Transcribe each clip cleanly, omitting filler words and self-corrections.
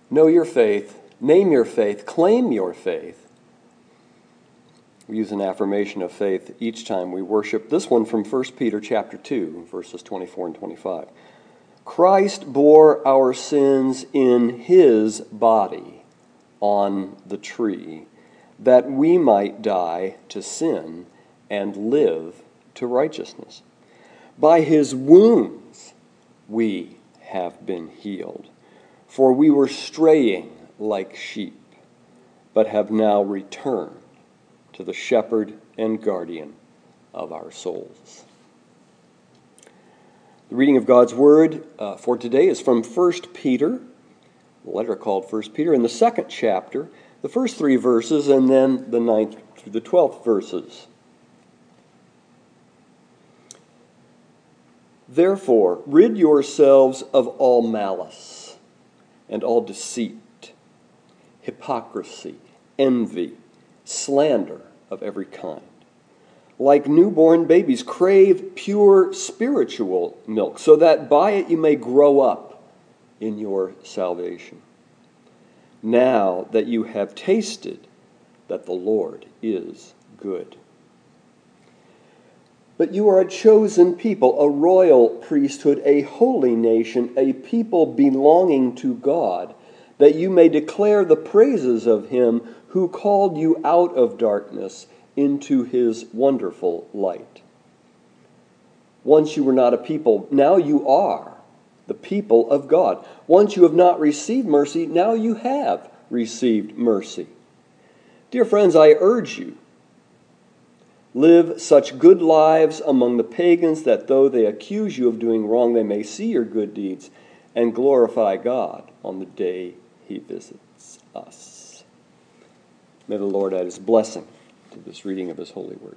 Know your faith, name your faith, claim your faith. We use an affirmation of faith each time we worship. This one from 1 Peter chapter 2, verses 24 and 25. Christ bore our sins in his body on the tree, that we might die to sin and live to righteousness. By his wounds we have been healed. For we were straying like sheep, but have now returned to the shepherd and guardian of our souls. The reading of God's Word for today is from 1 Peter, the letter called 1 Peter, in the second chapter, the first 3 verses, and then the 9th through the 12th verses. Therefore, rid yourselves of all malice and all deceit, hypocrisy, envy, slander of every kind. Like newborn babies, crave pure spiritual milk, so that by it you may grow up in your salvation. Now that you have tasted that the Lord is good. But you are a chosen people, a royal priesthood, a holy nation, a people belonging to God, that you may declare the praises of him who called you out of darkness into his wonderful light. Once you were not a people, now you are the people of God. Once you have not received mercy, now you have received mercy. Dear friends, I urge you, live such good lives among the pagans that though they accuse you of doing wrong, they may see your good deeds and glorify God on the day he visits us. May the Lord add his blessing to this reading of his holy word.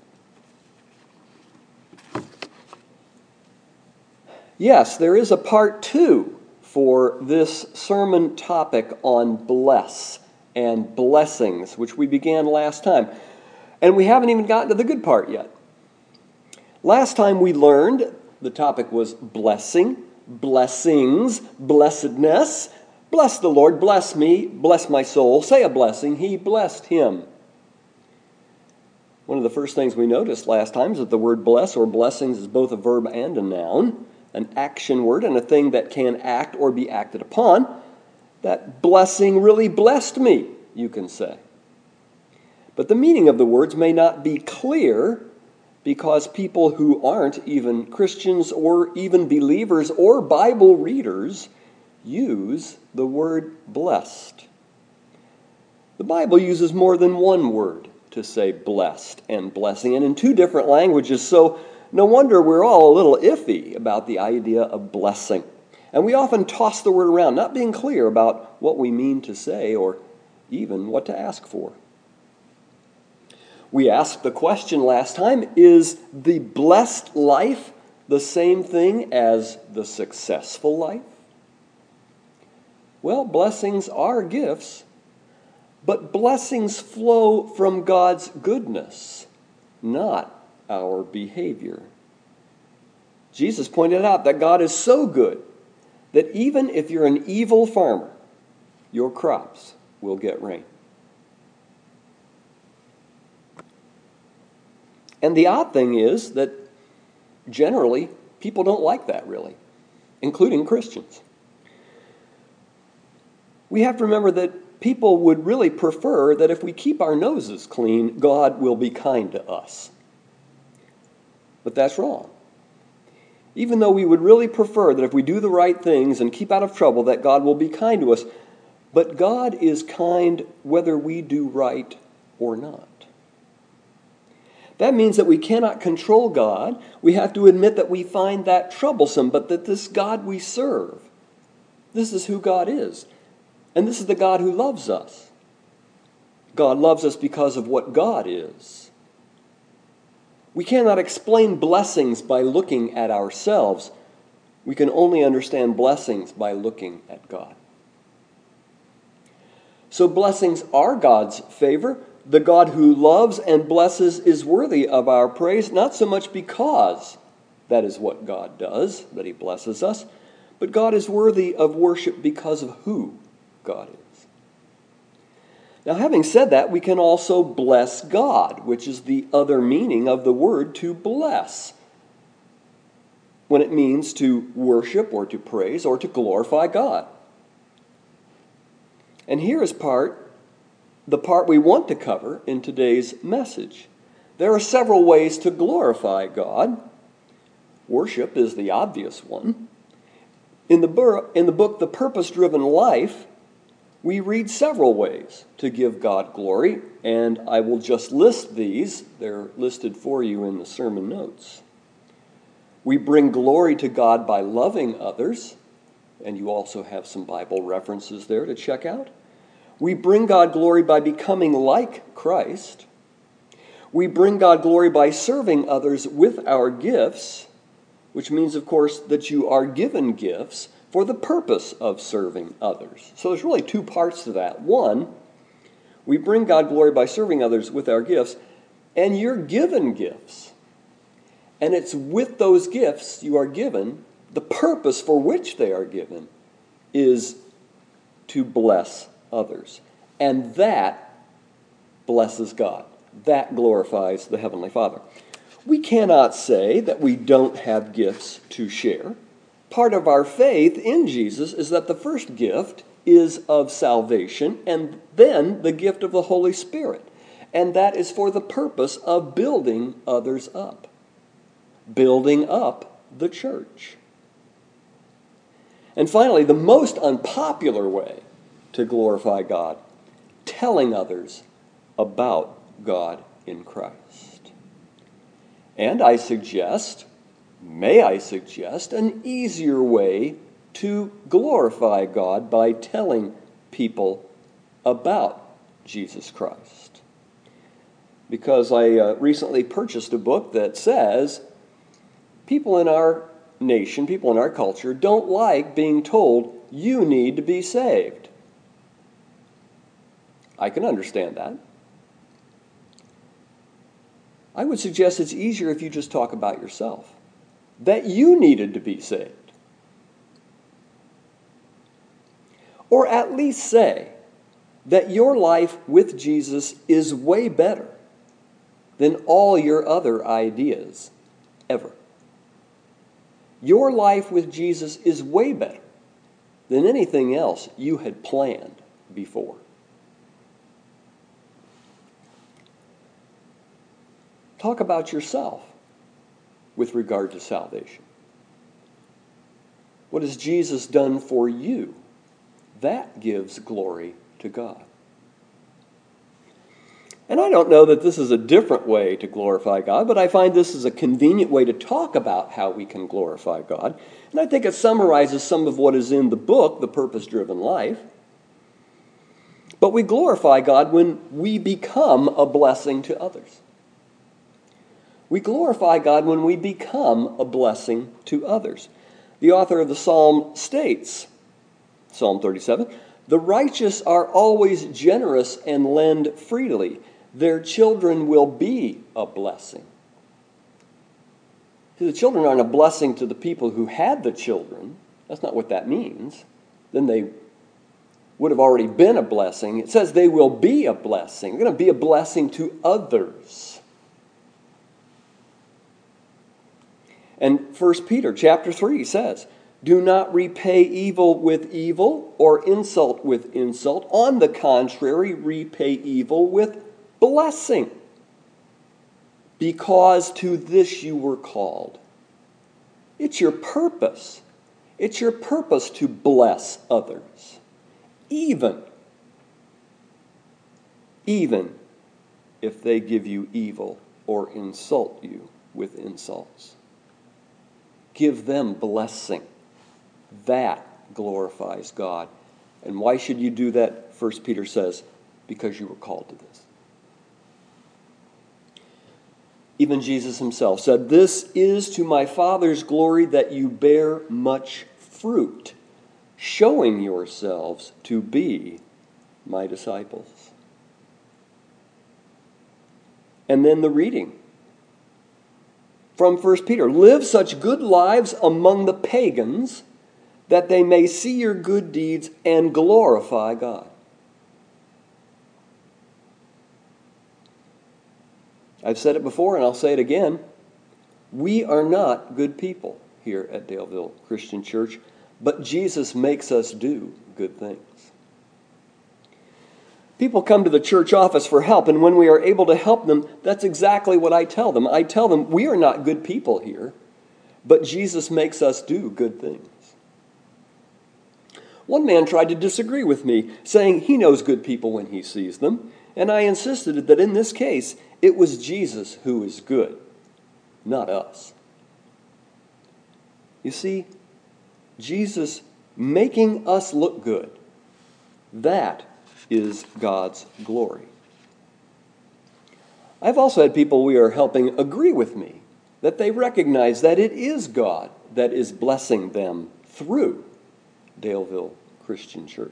Yes, there is a part 2 for this sermon topic on bless and blessings, which we began last time. And we haven't even gotten to the good part yet. Last time we learned the topic was blessing, blessings, blessedness. Bless the Lord, bless me, bless my soul. Say a blessing, he blessed him. One of the first things we noticed last time is that the word bless or blessings is both a verb and a noun, an action word and a thing that can act or be acted upon. That blessing really blessed me, you can say. But the meaning of the words may not be clear because people who aren't even Christians or even believers or Bible readers use the word blessed. The Bible uses more than one word to say blessed and blessing, and in 2 different languages, so no wonder we're all a little iffy about the idea of blessing. And we often toss the word around, not being clear about what we mean to say or even what to ask for. We asked the question last time, is the blessed life the same thing as the successful life? Well, blessings are gifts, but blessings flow from God's goodness, not our behavior. Jesus pointed out that God is so good that even if you're an evil farmer, your crops will get rain. And the odd thing is that generally people don't like that really, including Christians. We have to remember that people would really prefer that if we keep our noses clean, God will be kind to us. But that's wrong. Even though we would really prefer that if we do the right things and keep out of trouble, that God will be kind to us. But God is kind whether we do right or not. That means that we cannot control God. We have to admit that we find that troublesome, but that this God we serve, this is who God is. And this is the God who loves us. God loves us because of what God is. We cannot explain blessings by looking at ourselves. We can only understand blessings by looking at God. So blessings are God's favor. The God who loves and blesses is worthy of our praise, not so much because that is what God does, that he blesses us, but God is worthy of worship because of who God is. Now, having said that, we can also bless God, which is the other meaning of the word to bless, when it means to worship or to praise or to glorify God. And here is the part we want to cover in today's message. There are several ways to glorify God. Worship is the obvious one. In the book, The Purpose-Driven Life, we read several ways to give God glory, and I will just list these. They're listed for you in the sermon notes. We bring glory to God by loving others, and you also have some Bible references there to check out. We bring God glory by becoming like Christ. We bring God glory by serving others with our gifts, which means, of course, that you are given gifts for the purpose of serving others. So there's really two parts to that. One, we bring God glory by serving others with our gifts, and you're given gifts. And it's with those gifts you are given, the purpose for which they are given is to bless others. And that blesses God. That glorifies the Heavenly Father. We cannot say that we don't have gifts to share. Part of our faith in Jesus is that the first gift is of salvation and then the gift of the Holy Spirit. And that is for the purpose of building others up. Building up the church. And finally, the most unpopular way to glorify God, telling others about God in Christ. And may I suggest, an easier way to glorify God by telling people about Jesus Christ. Because I recently purchased a book that says people in our nation, people in our culture, don't like being told, you need to be saved. I can understand that. I would suggest it's easier if you just talk about yourself, that you needed to be saved. Or at least say that your life with Jesus is way better than all your other ideas ever. Your life with Jesus is way better than anything else you had planned before. Talk about yourself with regard to salvation. What has Jesus done for you? That gives glory to God. And I don't know that this is a different way to glorify God, but I find this is a convenient way to talk about how we can glorify God. And I think it summarizes some of what is in the book, The Purpose-Driven Life. But we glorify God when we become a blessing to others. We glorify God when we become a blessing to others. The author of the psalm states, Psalm 37, the righteous are always generous and lend freely. Their children will be a blessing. See, the children aren't a blessing to the people who had the children. That's not what that means. Then they would have already been a blessing. It says they will be a blessing. They're going to be a blessing to others. And 1 Peter chapter 3 says, do not repay evil with evil or insult with insult. On the contrary, repay evil with blessing, because to this you were called. It's your purpose. It's your purpose to bless others, even if they give you evil or insult you with insults. Give them blessing. That glorifies God. And why should you do that? 1 Peter says, because you were called to this. Even Jesus himself said, this is to my Father's glory that you bear much fruit, showing yourselves to be my disciples. And then the reading from 1 Peter. Live such good lives among the pagans that they may see your good deeds and glorify God. I've said it before and I'll say it again. We are not good people here at Daleville Christian Church, but Jesus makes us do good things. People come to the church office for help, and when we are able to help them, that's exactly what I tell them. I tell them, we are not good people here, but Jesus makes us do good things. One man tried to disagree with me, saying he knows good people when he sees them, and I insisted that in this case, it was Jesus who is good, not us. You see, Jesus making us look good, that is God's glory. I've also had people we are helping agree with me that they recognize that it is God that is blessing them through Daleville Christian Church.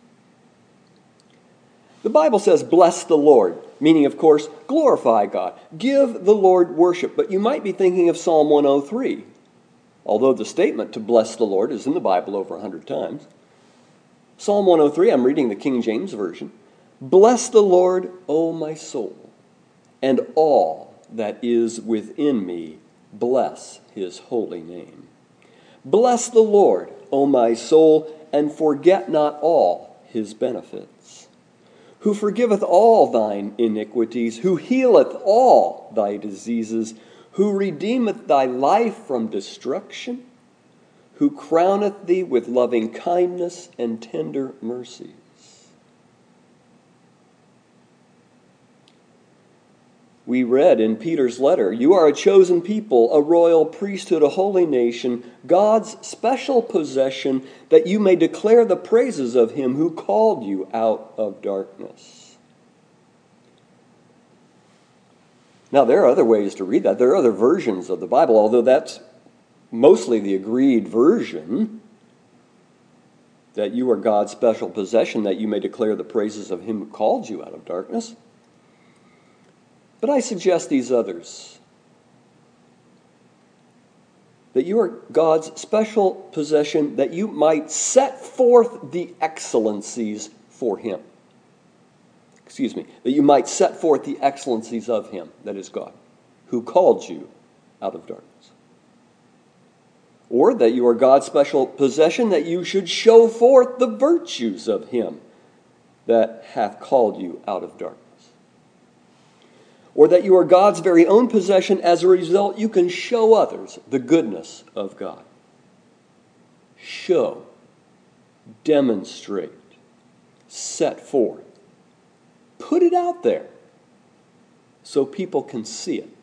The Bible says, bless the Lord, meaning, of course, glorify God. Give the Lord worship. But you might be thinking of Psalm 103, although the statement to bless the Lord is in the Bible over 100 times. Psalm 103, I'm reading the King James Version. Bless the Lord, O my soul, and all that is within me, bless his holy name. Bless the Lord, O my soul, and forget not all his benefits, who forgiveth all thine iniquities, who healeth all thy diseases, who redeemeth thy life from destruction, who crowneth thee with loving kindness and tender mercies. We read in Peter's letter, you are a chosen people, a royal priesthood, a holy nation, God's special possession, that you may declare the praises of him who called you out of darkness. Now, there are other ways to read that. There are other versions of the Bible, although that's mostly the agreed version, that you are God's special possession, that you may declare the praises of him who called you out of darkness. But I suggest these others, that you are God's special possession, that you might set forth the excellencies for him. That you might set forth the excellencies of him, that is God, who called you out of darkness. Or that you are God's special possession, that you should show forth the virtues of him that hath called you out of darkness. Or that you are God's very own possession, as a result you can show others the goodness of God. Show, demonstrate, set forth. Put it out there so people can see it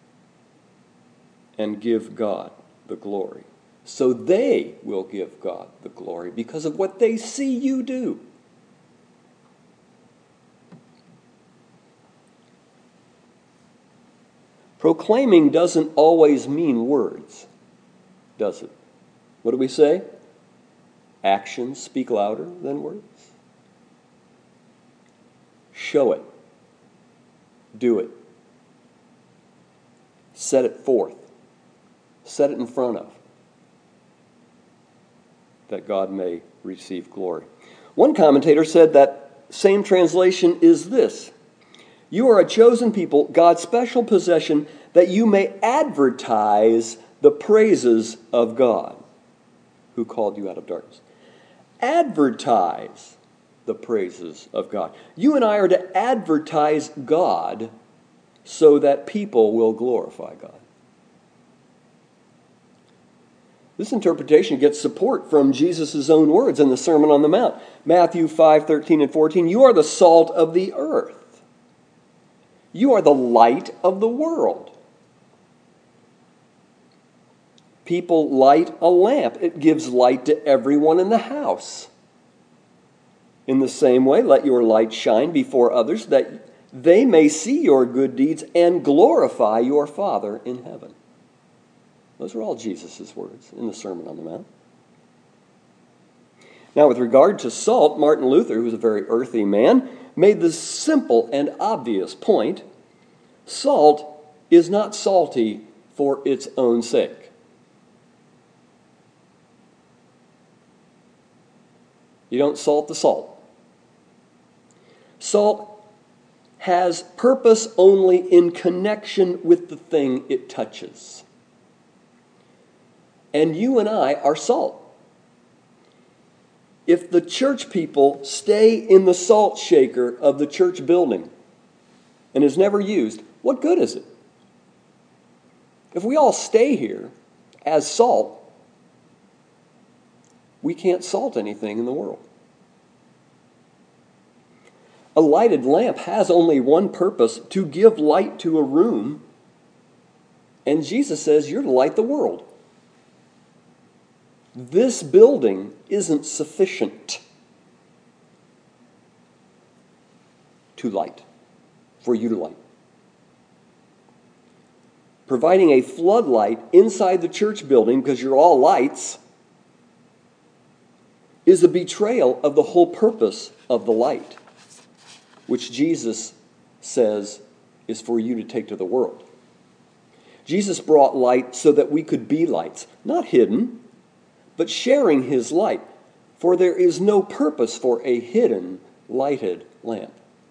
and give God the glory. So they will give God the glory because of what they see you do. Proclaiming doesn't always mean words, does it? What do we say? Actions speak louder than words. Show it. Do it. Set it forth. Set it in front of, that God may receive glory. One commentator said that same translation is this: you are a chosen people, God's special possession, that you may advertise the praises of God, who called you out of darkness. Advertise the praises of God. You and I are to advertise God so that people will glorify God. This interpretation gets support from Jesus' own words in the Sermon on the Mount. Matthew 5:13 and 14, you are the salt of the earth. You are the light of the world. People light a lamp. It gives light to everyone in the house. In the same way, let your light shine before others, that they may see your good deeds and glorify your Father in heaven. Those are all Jesus' words in the Sermon on the Mount. Now, with regard to salt, Martin Luther, who was a very earthy man, made the simple and obvious point: salt is not salty for its own sake. You don't salt the salt. Salt has purpose only in connection with the thing it touches. And you and I are salt. If the church people stay in the salt shaker of the church building and is never used, what good is it? If we all stay here as salt, we can't salt anything in the world. A lighted lamp has only one purpose: to give light to a room. And Jesus says you're to light the world. This building isn't sufficient to light, for you to light. Providing a floodlight inside the church building, because you're all lights, is a betrayal of the whole purpose of the light, which Jesus says is for you to take to the world. Jesus brought light so that we could be lights, not hidden, but sharing his light. For there is no purpose for a hidden, lighted lamp.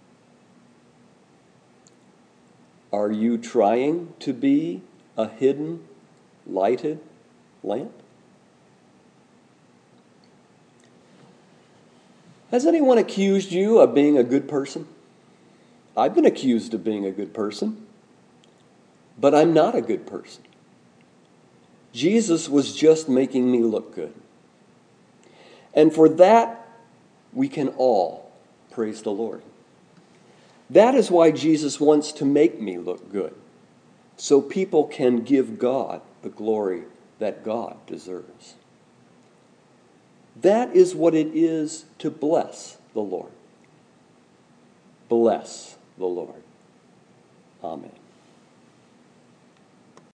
Are you trying to be a hidden, lighted lamp? Has anyone accused you of being a good person? I've been accused of being a good person, but I'm not a good person. Jesus was just making me look good. And for that, we can all praise the Lord. That is why Jesus wants to make me look good, so people can give God the glory that God deserves. That is what it is to bless the Lord. Bless the Lord. Amen.